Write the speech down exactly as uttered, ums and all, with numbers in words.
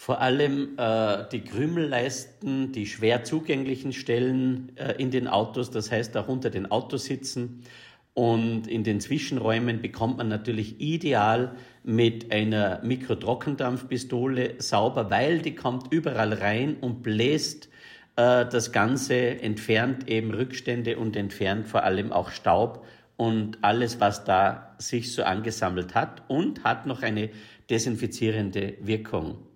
Vor allem äh, die Krümelleisten, die schwer zugänglichen Stellen äh, in den Autos, das heißt auch unter den Autositzen. Und in den Zwischenräumen bekommt man natürlich ideal mit einer Mikrotrockendampfpistole sauber, weil die kommt überall rein und bläst äh, das Ganze, entfernt eben Rückstände und entfernt vor allem auch Staub und alles, was da sich so angesammelt hat, und hat noch eine desinfizierende Wirkung.